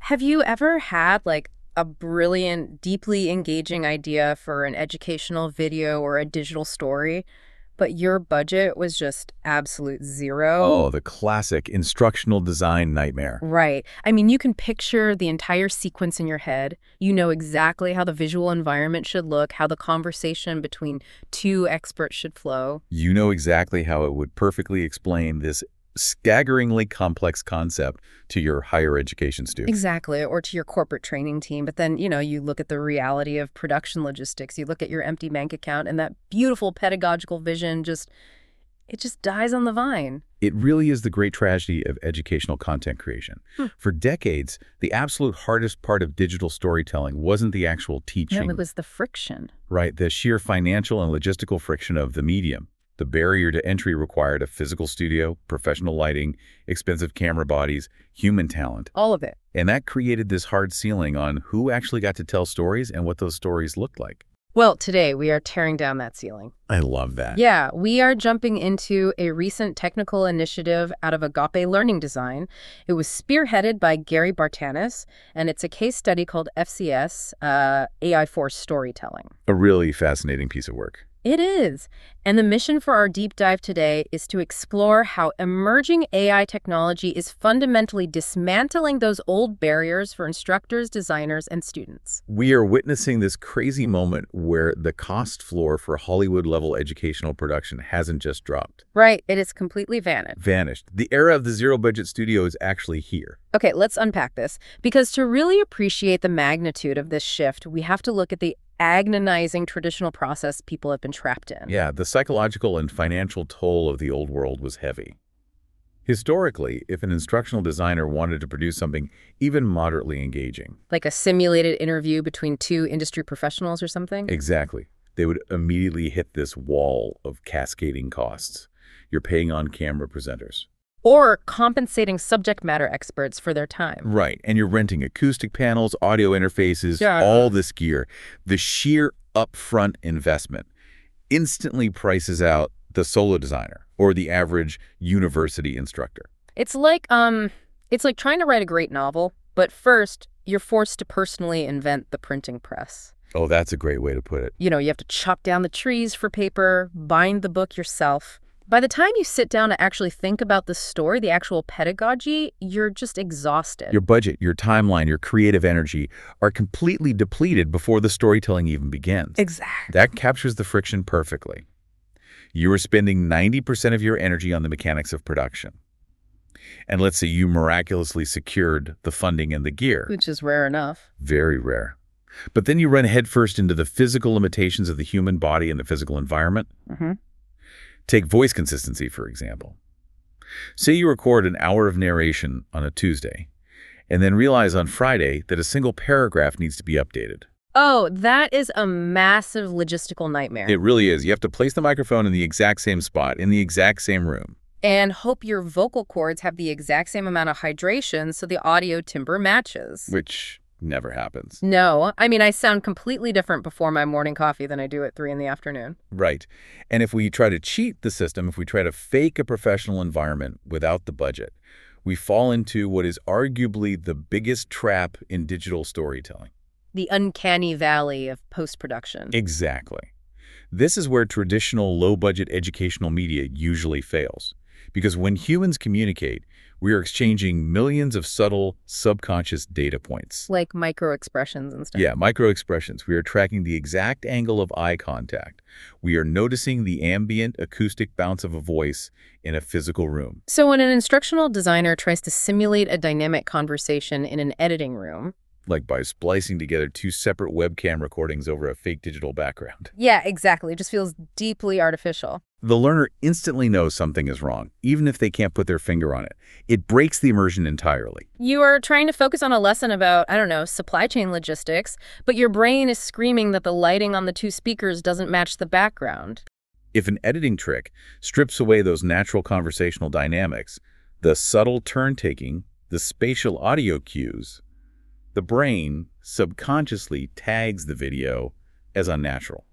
Have you ever had like a brilliant, deeply engaging idea for an educational video or a digital story, but your budget was just absolute zero? Oh, the classic instructional design nightmare. Right. I mean, you can picture the entire sequence in your head. You know exactly how the visual environment should look, how the conversation between two experts should flow. You know exactly how it would perfectly explain this staggeringly complex concept to your higher education student. Exactly, or to your corporate training team. But then, you look at the reality of production logistics. You look at your empty bank account, and that beautiful pedagogical vision it just dies on the vine. It really is the great tragedy of educational content creation. For decades, the absolute hardest part of digital storytelling wasn't the actual teaching, No, it was the friction. right? The sheer financial and logistical friction of the medium. The barrier to entry required a physical studio, professional lighting, expensive camera bodies, human talent. All of it. And that created this hard ceiling on who actually got to tell stories and what those stories looked like. Well, today we are tearing down that ceiling. I love that. Yeah, we are jumping into a recent technical initiative out of Agape Learning Design. It was spearheaded by Gary Bartanis, and it's a case study called FCS, AI for Storytelling. A really fascinating piece of work. It is. And the mission for our deep dive today is to explore how emerging AI technology is fundamentally dismantling those old barriers for instructors, designers, and students. We are witnessing this crazy moment where the cost floor for Hollywood-level educational production hasn't just dropped. Right, it has completely Vanished. The era of the zero-budget studio is actually here. Okay, let's unpack this. Because to really appreciate the magnitude of this shift, we have to look at the agonizing traditional process people have been trapped in. Yeah, the psychological and financial toll of the old world was heavy. Historically, if an instructional designer wanted to produce something even moderately engaging, Like a simulated interview between two industry professionals or something? exactly, they would immediately hit this wall of cascading costs. You're paying on-camera presenters. Or compensating subject matter experts for their time. Right, and you're renting acoustic panels, audio interfaces, Yeah. all this gear. The sheer upfront investment instantly prices out the solo designer or the average university instructor. It's like trying to write a great novel, but first you're forced to personally invent the printing press. Oh, that's a great way to put it. You have to chop down the trees for paper, bind the book yourself. By the time you sit down to actually think about the story, the actual pedagogy, you're just exhausted. Your budget, your timeline, your creative energy are completely depleted before the storytelling even begins. Exactly. That captures the friction perfectly. You are spending 90% of your energy on the mechanics of production. And let's say you miraculously secured the funding and the gear. Which is rare enough. Very rare. But then you run headfirst into the physical limitations of the human body and the physical environment. Mm-hmm. Take voice consistency, for example. Say you record an hour of narration on a Tuesday, and then realize on Friday that a single paragraph needs to be updated. Oh, that is a massive logistical nightmare. It really is. You have to place the microphone in the exact same spot, in the exact same room. And hope your vocal cords have the exact same amount of hydration so the audio timbre matches. Which never happens. No, I mean, I sound completely different before my morning coffee than I do at 3 in the afternoon. Right. And if we try to cheat the system, if we try to fake a professional environment without the budget, we fall into what is arguably the biggest trap in digital storytelling. The uncanny valley of post-production. Exactly. This is where traditional low-budget educational media usually fails. Because when humans communicate, we are exchanging millions of subtle, subconscious data points. Like micro-expressions and stuff. Yeah, micro-expressions. We are tracking the exact angle of eye contact. We are noticing the ambient acoustic bounce of a voice in a physical room. So when an instructional designer tries to simulate a dynamic conversation in an editing room, Like by splicing together two separate webcam recordings over a fake digital background. yeah, exactly. It just feels deeply artificial. The learner instantly knows something is wrong, even if they can't put their finger on it. It breaks the immersion entirely. You are trying to focus on a lesson about, I don't know, supply chain logistics, but your brain is screaming that the lighting on the two speakers doesn't match the background. If an editing trick strips away those natural conversational dynamics, the subtle turn-taking, the spatial audio cues, the brain subconsciously tags the video as unnatural.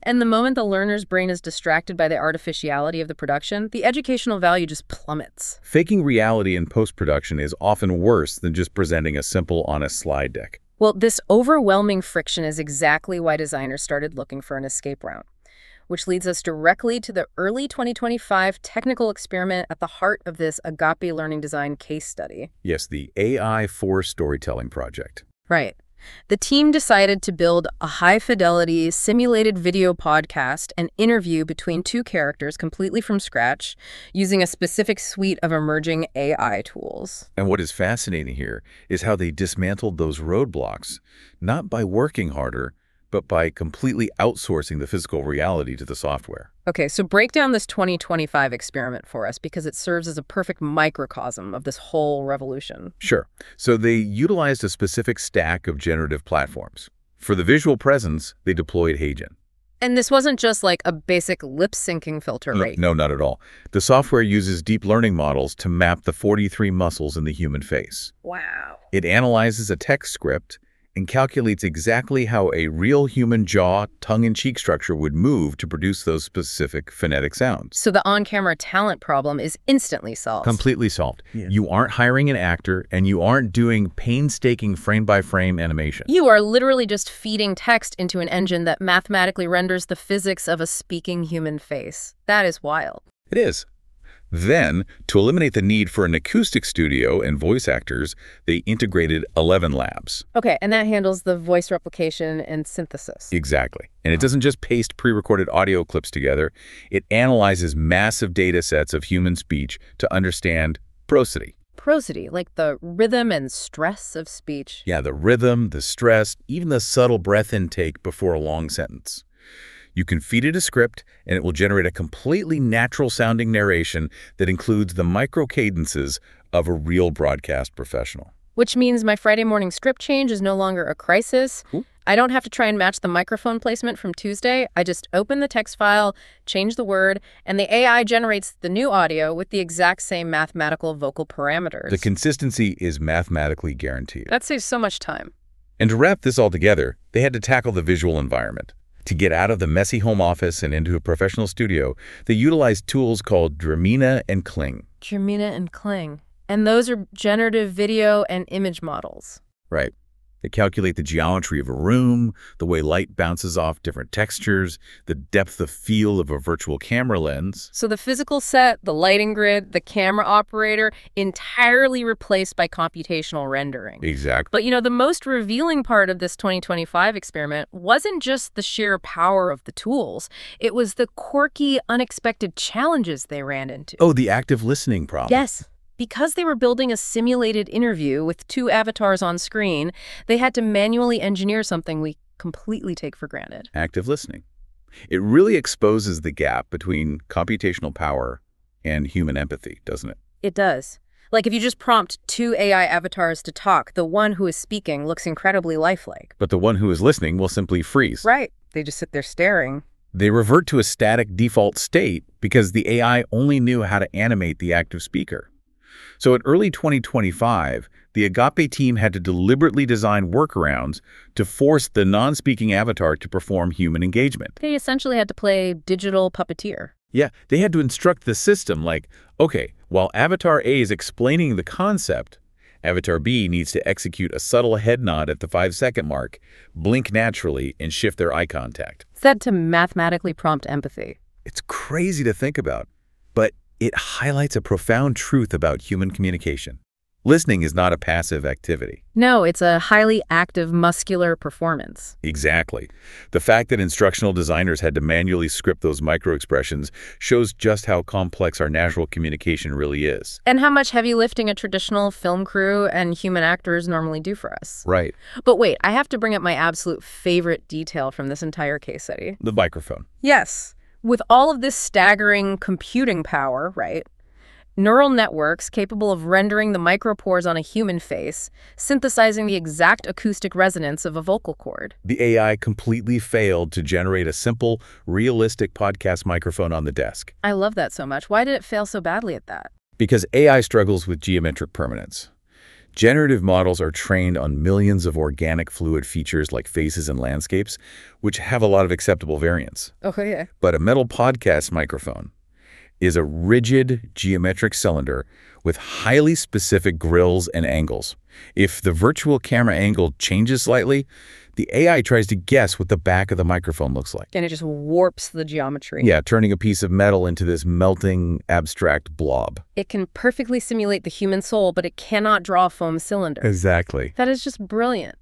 And the moment the learner's brain is distracted by the artificiality of the production, the educational value just plummets. Faking reality in post-production is often worse than just presenting a simple, honest slide deck. Well, this overwhelming friction is exactly why designers started looking for an escape route, which leads us directly to the early 2025 technical experiment at the heart of this Agape Learning Design case study. Yes, the AI for Storytelling project. Right. The team decided to build a high-fidelity simulated video podcast and interview between two characters completely from scratch using a specific suite of emerging AI tools. And what is fascinating here is how they dismantled those roadblocks, not by working harder, but by completely outsourcing the physical reality to the software. Okay, so break down this 2025 experiment for us because it serves as a perfect microcosm of this whole revolution. Sure. So they utilized a specific stack of generative platforms. For the visual presence, they deployed HeyGen. And this wasn't just like a basic lip-syncing filter, right? No, not at all. The software uses deep learning models to map the 43 muscles in the human face. Wow. It analyzes a text script and calculates exactly how a real human jaw, tongue, and cheek structure would move to produce those specific phonetic sounds. So the on-camera talent problem is instantly solved. Completely solved. Yeah. You aren't hiring an actor, and you aren't doing painstaking frame-by-frame animation. You are literally just feeding text into an engine that mathematically renders the physics of a speaking human face. That is wild. It is. Then, to eliminate the need for an acoustic studio and voice actors, they integrated 11 labs. Okay, and that handles the voice replication and synthesis. Exactly. And it doesn't just paste pre-recorded audio clips together. It analyzes massive data sets of human speech to understand prosody. Prosody, like the rhythm and stress of speech. Yeah, the rhythm, the stress, even the subtle breath intake before a long sentence. You can feed it a script, and it will generate a completely natural-sounding narration that includes the micro-cadences of a real broadcast professional. Which means my Friday morning script change is no longer a crisis. Ooh. I don't have to try and match the microphone placement from Tuesday. I just open the text file, change the word, and the AI generates the new audio with the exact same mathematical vocal parameters. The consistency is mathematically guaranteed. That saves so much time. And to wrap this all together, they had to tackle the visual environment. To get out of the messy home office and into a professional studio, they utilized tools called Dramina and Kling. Dramina and Kling. And those are generative video and image models. Right. They calculate the geometry of a room, the way light bounces off different textures, the depth of field of a virtual camera lens. So the physical set, the lighting grid, the camera operator, entirely replaced by computational rendering. Exactly. But, the most revealing part of this 2025 experiment wasn't just the sheer power of the tools. It was the quirky, unexpected challenges they ran into. Oh, the active listening problem. Yes. Because they were building a simulated interview with two avatars on screen, they had to manually engineer something we completely take for granted. Active listening. It really exposes the gap between computational power and human empathy, doesn't it? It does. Like if you just prompt two AI avatars to talk, the one who is speaking looks incredibly lifelike. But the one who is listening will simply freeze. Right. They just sit there staring. They revert to a static default state because the AI only knew how to animate the active speaker. So in early 2025, the Agape team had to deliberately design workarounds to force the non-speaking avatar to perform human engagement. They essentially had to play digital puppeteer. Yeah, they had to instruct the system like, okay, while Avatar A is explaining the concept, Avatar B needs to execute a subtle head nod at the 5-second mark, blink naturally, and shift their eye contact. Said to mathematically prompt empathy. It's crazy to think about, but it highlights a profound truth about human communication. Listening is not a passive activity. No, it's a highly active muscular performance. Exactly. The fact that instructional designers had to manually script those micro-expressions shows just how complex our natural communication really is. And how much heavy lifting a traditional film crew and human actors normally do for us. Right. But wait, I have to bring up my absolute favorite detail from this entire case study. The microphone. Yes. With all of this staggering computing power, right? Neural networks capable of rendering the micropores on a human face, synthesizing the exact acoustic resonance of a vocal cord. The AI completely failed to generate a simple, realistic podcast microphone on the desk. I love that so much. Why did it fail so badly at that? Because AI struggles with geometric permanence. Generative models are trained on millions of organic fluid features like faces and landscapes, which have a lot of acceptable variance. Okay, yeah. But a metal podcast microphone is a rigid geometric cylinder with highly specific grills and angles. If the virtual camera angle changes slightly, the AI tries to guess what the back of the microphone looks like. And it just warps the geometry. Yeah, turning a piece of metal into this melting, abstract blob. It can perfectly simulate the human soul, but it cannot draw a foam cylinder. Exactly. That is just brilliant.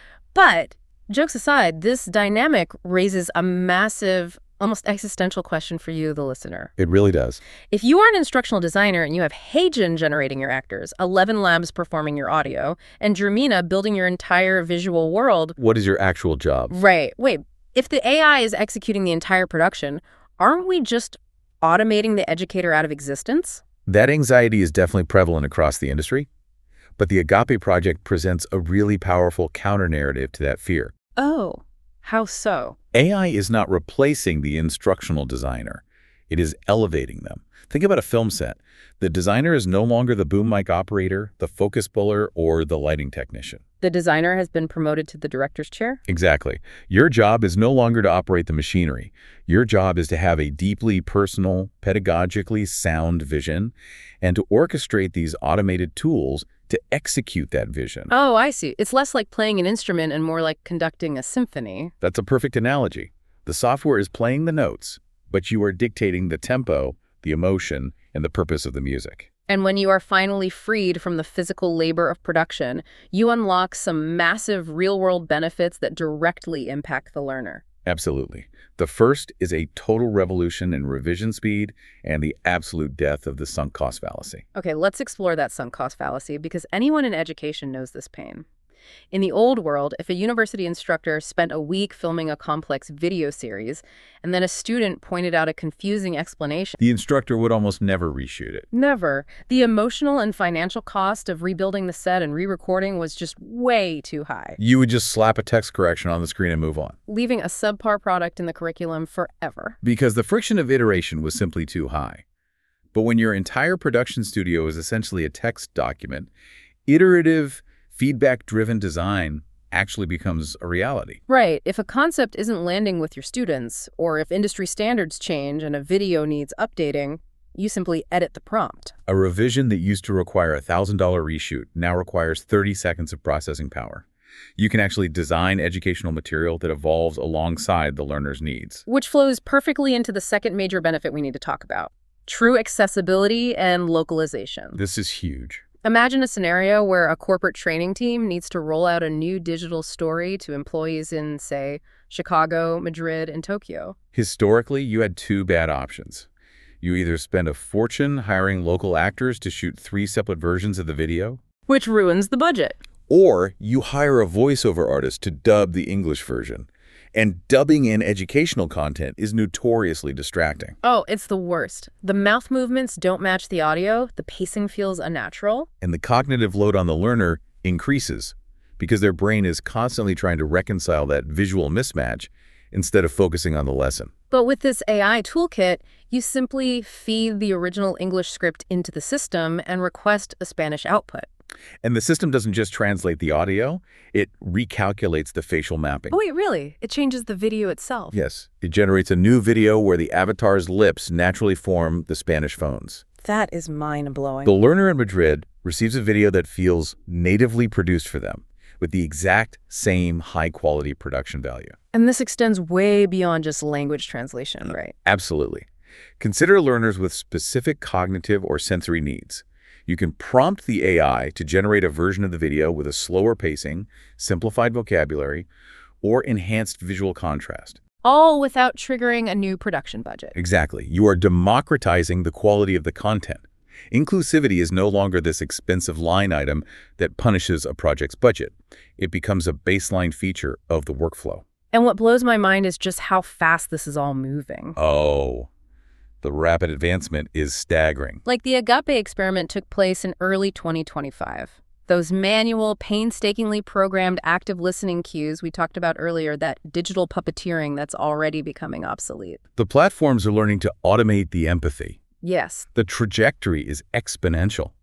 But, jokes aside, this dynamic raises a massive, almost existential question for you, the listener. It really does. If you are an instructional designer and you have HeyGen generating your actors, 11 Labs performing your audio, and Drumina building your entire visual world... What is your actual job? Right. Wait, if the AI is executing the entire production, aren't we just automating the educator out of existence? That anxiety is definitely prevalent across the industry, but the Agape Project presents a really powerful counter-narrative to that fear. Oh, how so? AI is not replacing the instructional designer. It is elevating them. Think about a film set. The designer is no longer the boom mic operator, the focus puller, or the lighting technician. The designer has been promoted to the director's chair? Exactly. Your job is no longer to operate the machinery. Your job is to have a deeply personal, pedagogically sound vision and to orchestrate these automated tools to execute that vision. Oh, I see. It's less like playing an instrument and more like conducting a symphony. That's a perfect analogy. The software is playing the notes, but you are dictating the tempo, the emotion, and the purpose of the music. And when you are finally freed from the physical labor of production, you unlock some massive real-world benefits that directly impact the learner. Absolutely. The first is a total revolution in revision speed and the absolute death of the sunk cost fallacy. Okay, let's explore that sunk cost fallacy because anyone in education knows this pain. In the old world, if a university instructor spent a week filming a complex video series and then a student pointed out a confusing explanation, the instructor would almost never reshoot it. Never. The emotional and financial cost of rebuilding the set and re-recording was just way too high, You would just slap a text correction on the screen and move on. leaving a subpar product in the curriculum forever. Because the friction of iteration was simply too high. But when your entire production studio is essentially a text document, iterative, feedback-driven design actually becomes a reality. Right. If a concept isn't landing with your students, or if industry standards change and a video needs updating, you simply edit the prompt. A revision that used to require a $1,000 reshoot now requires 30 seconds of processing power. You can actually design educational material that evolves alongside the learner's needs. Which flows perfectly into the second major benefit we need to talk about: true accessibility and localization. This is huge. Imagine a scenario where a corporate training team needs to roll out a new digital story to employees in, say, Chicago, Madrid, and Tokyo. Historically, you had two bad options. You either spend a fortune hiring local actors to shoot 3 separate versions of the video, Which ruins the budget. or you hire a voiceover artist to dub the English version. And dubbing in educational content is notoriously distracting. Oh, it's the worst. The mouth movements don't match the audio, the pacing feels unnatural. And the cognitive load on the learner increases because their brain is constantly trying to reconcile that visual mismatch instead of focusing on the lesson. But with this AI toolkit, you simply feed the original English script into the system and request a Spanish output. And the system doesn't just translate the audio, it recalculates the facial mapping. Oh, wait, really? It changes the video itself? Yes, it generates a new video where the avatar's lips naturally form the Spanish phones. That is mind-blowing. The learner in Madrid receives a video that feels natively produced for them, with the exact same high-quality production value. And this extends way beyond just language translation, right? Absolutely. Consider learners with specific cognitive or sensory needs. You can prompt the AI to generate a version of the video with a slower pacing, simplified vocabulary, or enhanced visual contrast. All without triggering a new production budget. Exactly. You are democratizing the quality of the content. Inclusivity is no longer this expensive line item that punishes a project's budget. It becomes a baseline feature of the workflow. And what blows my mind is just how fast this is all moving. Oh, the rapid advancement is staggering. Like the Agape experiment took place in early 2025. Those manual, painstakingly programmed active listening cues we talked about earlier, that digital puppeteering that's already becoming obsolete. The platforms are learning to automate the empathy. Yes. The trajectory is exponential.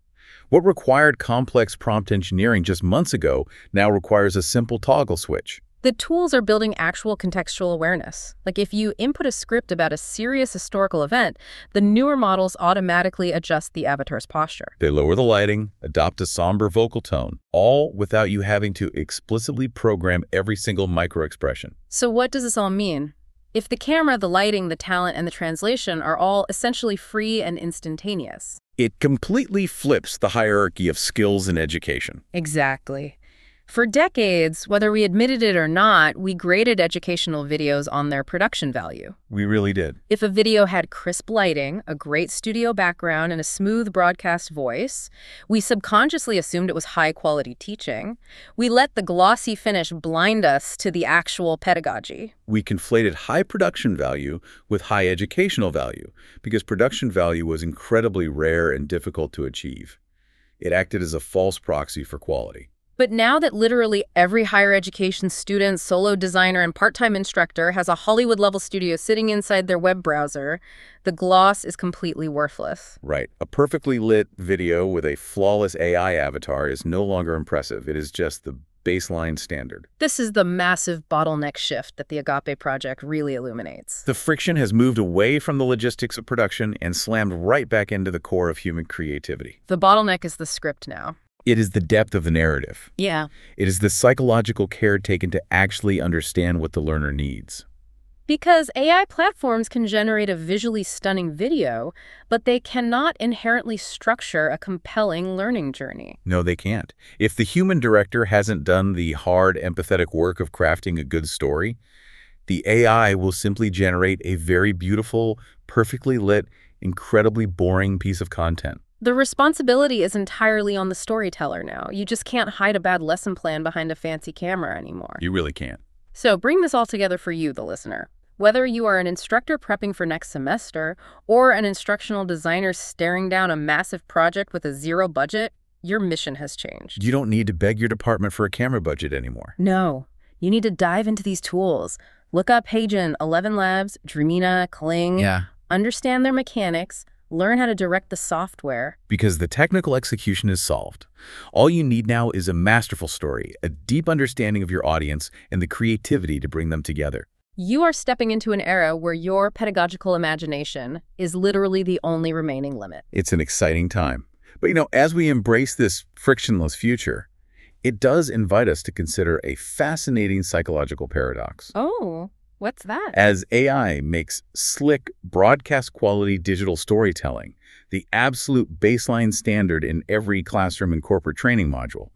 What required complex prompt engineering just months ago now requires a simple toggle switch. The tools are building actual contextual awareness. Like if you input a script about a serious historical event, the newer models automatically adjust the avatar's posture. They lower the lighting, adopt a somber vocal tone, all without you having to explicitly program every single microexpression. So what does this all mean? If the camera, the lighting, the talent, and the translation are all essentially free and instantaneous. It completely flips the hierarchy of skills in education. Exactly. For decades, whether we admitted it or not, we graded educational videos on their production value. We really did. If a video had crisp lighting, a great studio background, and a smooth broadcast voice, we subconsciously assumed it was high-quality teaching. We let the glossy finish blind us to the actual pedagogy. We conflated high production value with high educational value because production value was incredibly rare and difficult to achieve. It acted as a false proxy for quality. But now that literally every higher education student, solo designer, and part-time instructor has a Hollywood-level studio sitting inside their web browser, the gloss is completely worthless. Right. A perfectly lit video with a flawless AI avatar is no longer impressive. It is just the baseline standard. This is the massive bottleneck shift that the Agape project really illuminates. The friction has moved away from the logistics of production and slammed right back into the core of human creativity. The bottleneck is the script now. It is the depth of the narrative. Yeah. It is the psychological care taken to actually understand what the learner needs. Because AI platforms can generate a visually stunning video, but they cannot inherently structure a compelling learning journey. No, they can't. If the human director hasn't done the hard, empathetic work of crafting a good story, the AI will simply generate a very beautiful, perfectly lit, incredibly boring piece of content. The responsibility is entirely on the storyteller now. You just can't hide a bad lesson plan behind a fancy camera anymore. You really can't. So bring this all together for you, the listener. Whether you are an instructor prepping for next semester or an instructional designer staring down a massive project with a zero budget, your mission has changed. You don't need to beg your department for a camera budget anymore. No, you need to dive into these tools. Look up Hagen, 11 Labs, Dremina, Kling. Yeah. Understand their mechanics. Learn how to direct the software. Because the technical execution is solved. All you need now is a masterful story, a deep understanding of your audience, and the creativity to bring them together. You are stepping into an era where your pedagogical imagination is literally the only remaining limit. It's an exciting time. But as we embrace this frictionless future, it does invite us to consider a fascinating psychological paradox. Oh, what's that? As AI makes slick, broadcast-quality digital storytelling the absolute baseline standard in every classroom and corporate training module,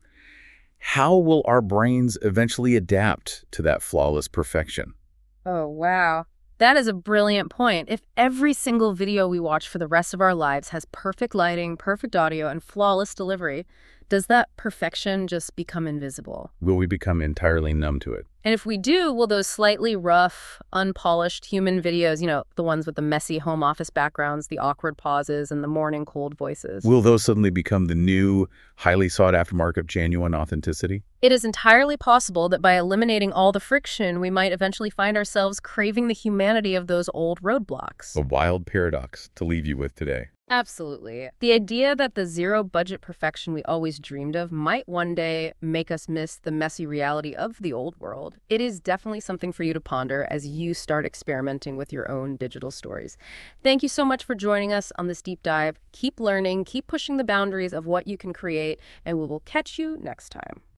how will our brains eventually adapt to that flawless perfection? Oh, wow. That is a brilliant point. If every single video we watch for the rest of our lives has perfect lighting, perfect audio, and flawless delivery, does that perfection just become invisible? Will we become entirely numb to it? And if we do, will those slightly rough, unpolished human videos, the ones with the messy home office backgrounds, the awkward pauses, and the morning cold voices, Will those suddenly become the new, highly sought-after mark of genuine authenticity? It is entirely possible that by eliminating all the friction, we might eventually find ourselves craving the humanity of those old roadblocks. A wild paradox to leave you with today. Absolutely. The idea that the zero-budget perfection we always dreamed of might one day make us miss the messy reality of the old world. It is definitely something for you to ponder as you start experimenting with your own digital stories. Thank you so much for joining us on this deep dive. Keep learning, keep pushing the boundaries of what you can create, and we will catch you next time.